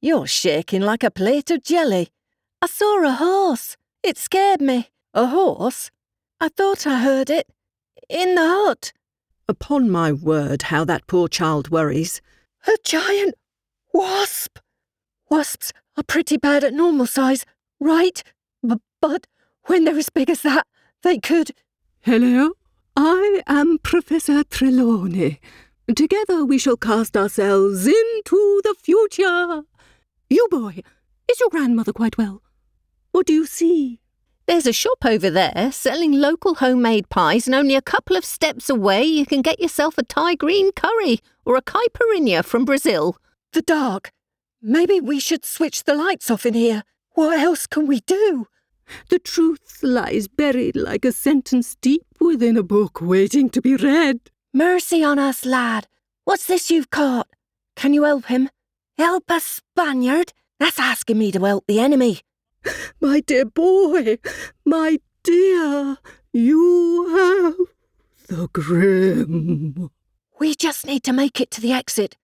You're shaking like a plate of jelly. I saw a horse. It scared me. A horse? I thought I heard it. In the hut. Upon my word, how that poor child worries. A giant wasp. Wasps are pretty bad at normal size, right? But when they're as big as that, they could... Hello, I am Professor Trelawney. Together we shall cast ourselves into the future. You boy, is your grandmother quite well? What do you see? There's a shop over there selling local homemade pies, and only a couple of steps away you can get yourself a Thai green curry or a caipirinha from Brazil. The dark. Maybe we should switch the lights off in here. What else can we do? The truth lies buried like a sentence deep within a book waiting to be read. Mercy on us, lad. What's this you've caught? Can you help him? Help a Spaniard? That's asking me to help the enemy. My dear boy, my dear, you have the grim. We just need to make it to the exit.